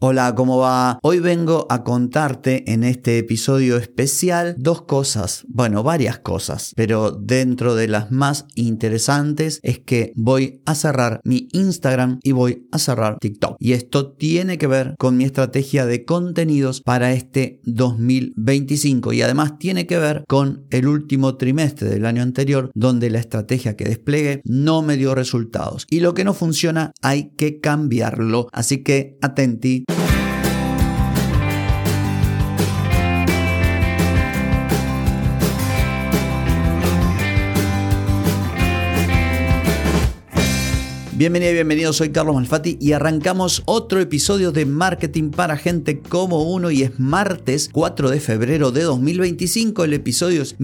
Hola, ¿cómo va? Hoy vengo a contarte en este episodio especial varias cosas, pero dentro de las más interesantes es que voy a cerrar mi Instagram y voy a cerrar TikTok. Y esto tiene que ver con mi estrategia de contenidos para este 2025 y además tiene que ver con el último trimestre del año anterior, donde la estrategia que desplegué no me dio resultados. Y lo que no funciona hay que cambiarlo. Así que atenti. Bienvenida y bienvenido, soy Carlos Malfatti y arrancamos otro episodio de Marketing para Gente como Uno y es martes 4 de febrero de 2025, el episodio es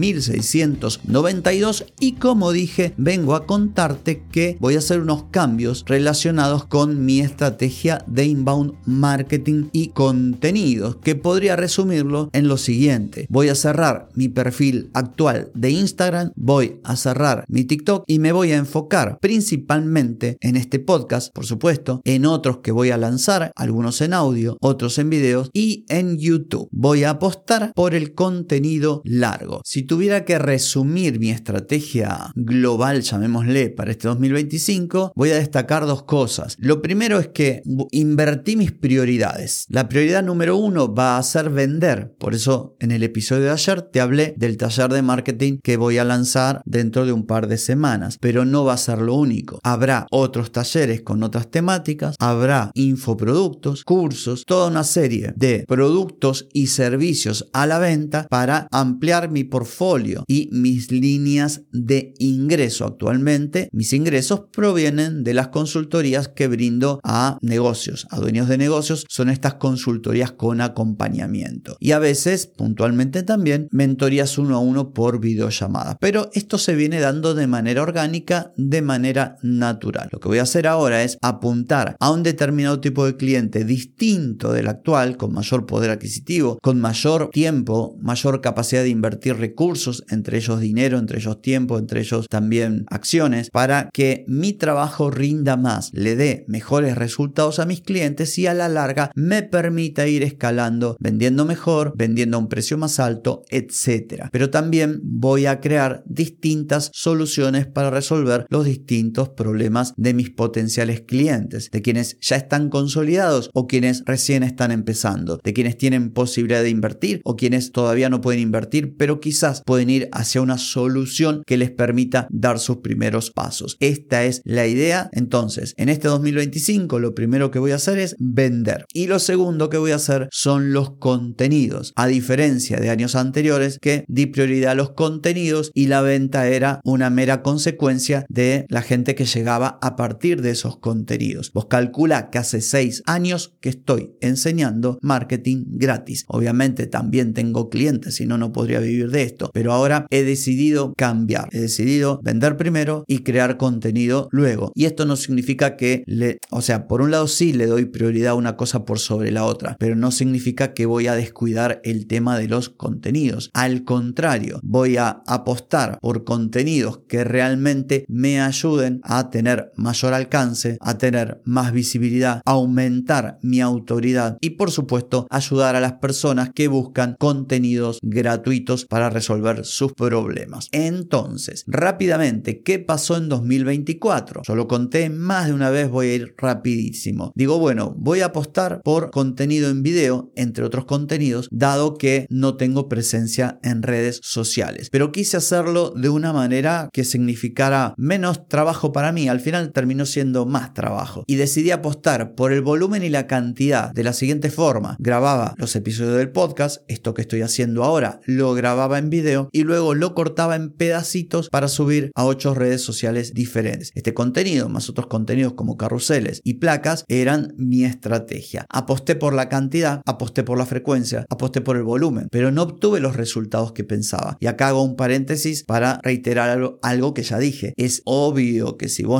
1692 y como dije, vengo a contarte que voy a hacer unos cambios relacionados con mi estrategia de inbound marketing y contenidos, que podría resumirlo en lo siguiente: voy a cerrar mi perfil actual de Instagram, voy a cerrar mi TikTok y me voy a enfocar principalmente en este podcast, por supuesto, en otros que voy a lanzar, algunos en audio, otros en videos y en YouTube. Voy a apostar por el contenido largo. Si tuviera que resumir mi estrategia global, llamémosle, para este 2025, voy a destacar dos cosas. Lo primero es que invertí mis prioridades. La prioridad número 1 va a ser vender. Por eso en el episodio de ayer te hablé del taller de marketing que voy a lanzar dentro de un par de semanas, pero no va a ser lo único. Habrá otros talleres con otras temáticas, habrá infoproductos, cursos, toda una serie de productos y servicios a la venta para ampliar mi portfolio y mis líneas de ingreso. Actualmente mis ingresos provienen de las consultorías que brindo a negocios, a dueños de negocios. Son estas consultorías con acompañamiento y a veces puntualmente también mentorías 1 a 1 por videollamada, pero esto se viene dando de manera orgánica, de manera natural. Lo que voy a hacer ahora es apuntar a un determinado tipo de cliente distinto del actual, con mayor poder adquisitivo, con mayor tiempo, mayor capacidad de invertir recursos, entre ellos dinero, entre ellos tiempo, entre ellos también acciones, para que mi trabajo rinda más, le dé mejores resultados a mis clientes y a la larga me permita ir escalando, vendiendo mejor, vendiendo a un precio más alto, etc. Pero también voy a crear distintas soluciones para resolver los distintos problemas de mis potenciales clientes, de quienes ya están consolidados o quienes recién están empezando, de quienes tienen posibilidad de invertir o quienes todavía no pueden invertir, pero quizás pueden ir hacia una solución que les permita dar sus primeros pasos. Esta es la idea. Entonces, en este 2025 lo primero que voy a hacer es vender y lo segundo que voy a hacer son los contenidos, a diferencia de años anteriores que di prioridad a los contenidos y la venta era una mera consecuencia de la gente que llegaba a partir de esos contenidos. Vos calcula que hace 6 años que estoy enseñando marketing gratis. Obviamente también tengo clientes, si no, no podría vivir de esto, pero ahora he decidido cambiar. He decidido vender primero y crear contenido luego. Y esto no significa que por un lado sí le doy prioridad a una cosa por sobre la otra, pero no significa que voy a descuidar el tema de los contenidos. Al contrario, voy a apostar por contenidos que realmente me ayuden a tener mayor alcance, a tener más visibilidad, aumentar mi autoridad y por supuesto ayudar a las personas que buscan contenidos gratuitos para resolver sus problemas. Entonces, rápidamente, ¿qué pasó en 2024? Yo lo conté más de una vez, voy a ir rapidísimo. Voy a apostar por contenido en video, entre otros contenidos, dado que no tengo presencia en redes sociales, pero quise hacerlo de una manera que significara menos trabajo para mí. Al final terminó siendo más trabajo y decidí apostar por el volumen y la cantidad de la siguiente forma: grababa los episodios del podcast, esto que estoy haciendo ahora lo grababa en video y luego lo cortaba en pedacitos para subir a 8 redes sociales diferentes. Este contenido más otros contenidos como carruseles y placas eran mi estrategia. Aposté por la cantidad, aposté por la frecuencia, aposté por el volumen, pero no obtuve los resultados que pensaba. Y acá hago un paréntesis para reiterar algo que ya dije. Es obvio que si vos no creas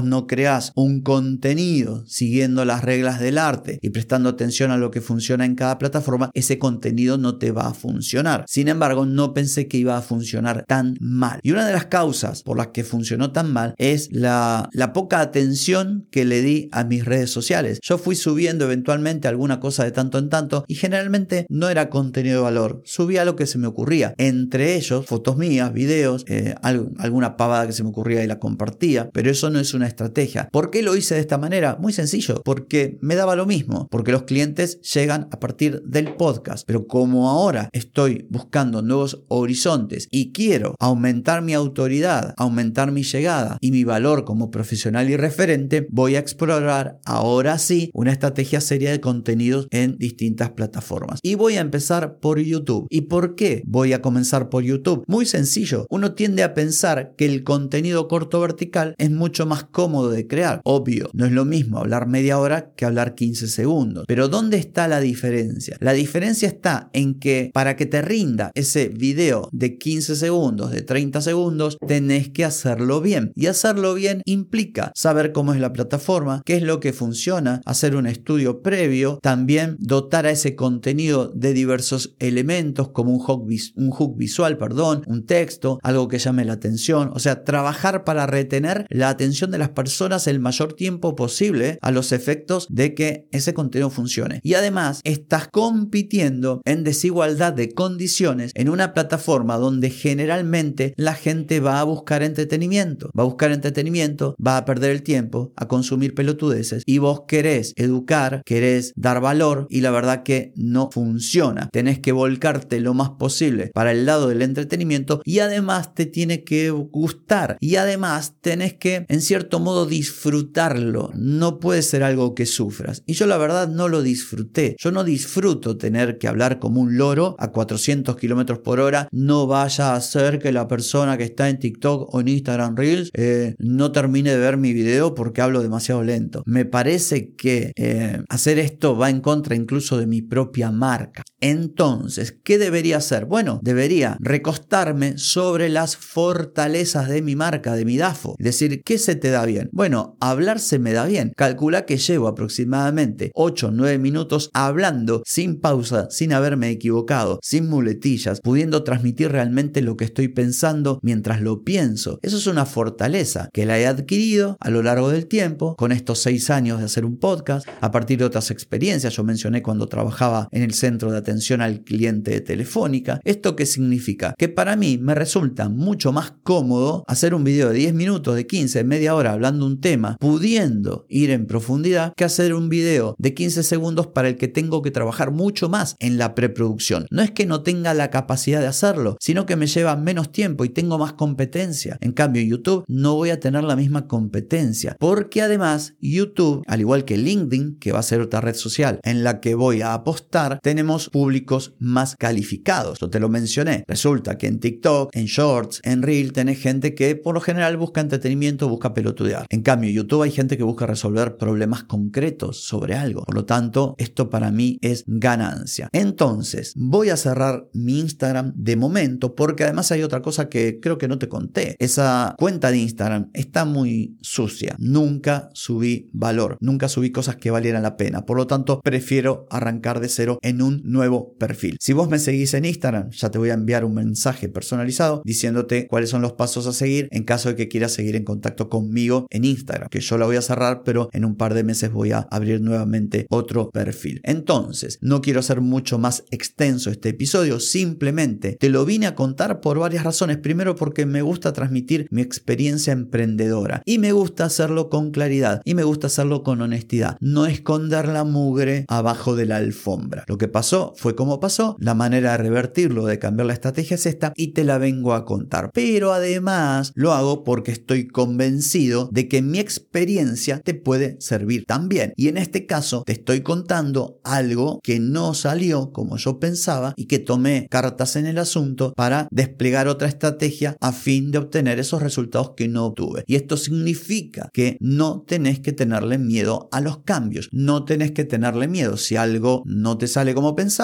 creas un contenido siguiendo las reglas del arte y prestando atención a lo que funciona en cada plataforma, ese contenido no te va a funcionar. Sin embargo, no pensé que iba a funcionar tan mal. Y una de las causas por las que funcionó tan mal es la poca atención que le di a mis redes sociales. Yo fui subiendo eventualmente alguna cosa de tanto en tanto y generalmente no era contenido de valor. Subía lo que se me ocurría. Entre ellos, fotos mías, videos, alguna pavada que se me ocurría y la compartía. Pero eso no es una estrategia. ¿Por qué lo hice de esta manera? Muy sencillo. Porque me daba lo mismo. Porque los clientes llegan a partir del podcast. Pero como ahora estoy buscando nuevos horizontes y quiero aumentar mi autoridad, aumentar mi llegada y mi valor como profesional y referente, voy a explorar ahora sí una estrategia seria de contenidos en distintas plataformas. Y voy a empezar por YouTube. ¿Y por qué voy a comenzar por YouTube? Muy sencillo. Uno tiende a pensar que el contenido corto vertical es mucho más cómodo de crear. Obvio, no es lo mismo hablar media hora que hablar 15 segundos. Pero ¿dónde está la diferencia? La diferencia está en que para que te rinda ese video de 15 segundos, de 30 segundos, tenés que hacerlo bien. Y hacerlo bien implica saber cómo es la plataforma, qué es lo que funciona, hacer un estudio previo, también dotar a ese contenido de diversos elementos como un hook visual, un texto, algo que llame la atención. O sea, trabajar para retener la atención de las personas el mayor tiempo posible a los efectos de que ese contenido funcione. Y además, estás compitiendo en desigualdad de condiciones en una plataforma donde generalmente la gente va a buscar entretenimiento. Va a buscar entretenimiento, va a perder el tiempo a consumir pelotudeces y vos querés educar, querés dar valor y la verdad que no funciona. Tenés que volcarte lo más posible para el lado del entretenimiento y además te tiene que gustar y además tenés que en cierto modo disfrutarlo. No puede ser algo que sufras. Y yo la verdad no lo disfruté. Yo no disfruto tener que hablar como un loro a 400 kilómetros por hora. No vaya a hacer que la persona que está en TikTok o en Instagram Reels no termine de ver mi video porque hablo demasiado lento. Me parece que hacer esto va en contra incluso de mi propia marca. Entonces, ¿qué debería hacer? Bueno, debería recostarme sobre las fortalezas de mi marca, de mi DAFO. Es decir, ¿qué se te da bien? Bueno, hablar se me da bien. Calcula que llevo aproximadamente 8 o 9 minutos hablando sin pausa, sin haberme equivocado, sin muletillas, pudiendo transmitir realmente lo que estoy pensando mientras lo pienso. Eso es una fortaleza que la he adquirido a lo largo del tiempo, con estos 6 años de hacer un podcast, a partir de otras experiencias. Yo mencioné cuando trabajaba en el centro de atención al cliente de Telefónica. ¿Esto qué significa? Que para mí me resulta mucho más cómodo hacer un video de 10 minutos, de 15, media hora hablando un tema, pudiendo ir en profundidad, que hacer un video de 15 segundos para el que tengo que trabajar mucho más en la preproducción. No es que no tenga la capacidad de hacerlo, sino que me lleva menos tiempo y tengo más competencia. En cambio, YouTube no voy a tener la misma competencia, porque además YouTube, al igual que LinkedIn, que va a ser otra red social en la que voy a apostar, tenemos públicos más calificados. Yo te lo mencioné. Resulta que en TikTok, en Shorts, en Reel, tenés gente que por lo general busca entretenimiento, busca pelotudear. En cambio, en YouTube hay gente que busca resolver problemas concretos sobre algo. Por lo tanto, esto para mí es ganancia. Entonces, voy a cerrar mi Instagram de momento porque además hay otra cosa que creo que no te conté. Esa cuenta de Instagram está muy sucia. Nunca subí valor. Nunca subí cosas que valieran la pena. Por lo tanto, prefiero arrancar de cero en un nuevo perfil. Si vos me seguís en Instagram, ya te voy a enviar un mensaje personalizado diciéndote cuáles son los pasos a seguir en caso de que quieras seguir en contacto conmigo en Instagram, que yo la voy a cerrar, pero en un par de meses voy a abrir nuevamente otro perfil. Entonces, no quiero hacer mucho más extenso este episodio, simplemente te lo vine a contar por varias razones. Primero, porque me gusta transmitir mi experiencia emprendedora y me gusta hacerlo con claridad y me gusta hacerlo con honestidad, no esconder la mugre abajo de la alfombra. Lo que pasó fue como pasó, la manera de revertirlo, de cambiar la estrategia es esta y te la vengo a contar. Pero además lo hago porque estoy convencido de que mi experiencia te puede servir también. Y en este caso te estoy contando algo que no salió como yo pensaba y que tomé cartas en el asunto para desplegar otra estrategia a fin de obtener esos resultados que no obtuve. Y esto significa que no tenés que tenerle miedo a los cambios. No tenés que tenerle miedo. Si algo no te sale como pensabas,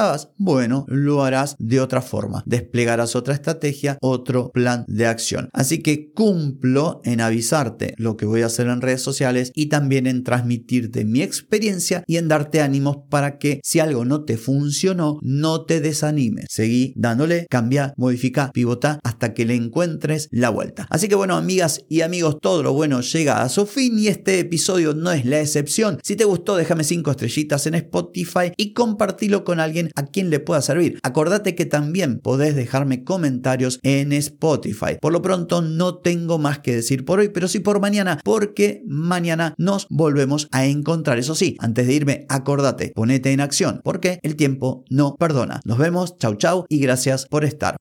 pensabas, bueno, lo harás de otra forma, desplegarás otra estrategia, otro plan de acción. Así que cumplo en avisarte lo que voy a hacer en redes sociales y también en transmitirte mi experiencia y en darte ánimos para que si algo no te funcionó, no te desanimes. Seguí dándole, cambia, modifica, pivota hasta que le encuentres la vuelta. Así que bueno, amigas y amigos, todo lo bueno llega a su fin y este episodio no es la excepción. Si te gustó, déjame 5 estrellitas en Spotify y compartilo con alguien a quien le pueda servir. Acordate que también podés dejarme comentarios en Spotify. Por lo pronto no tengo más que decir por hoy, pero sí por mañana, porque mañana nos volvemos a encontrar. Eso sí, antes de irme, acordate, ponete en acción, porque el tiempo no perdona. Nos vemos, chau chau y gracias por estar.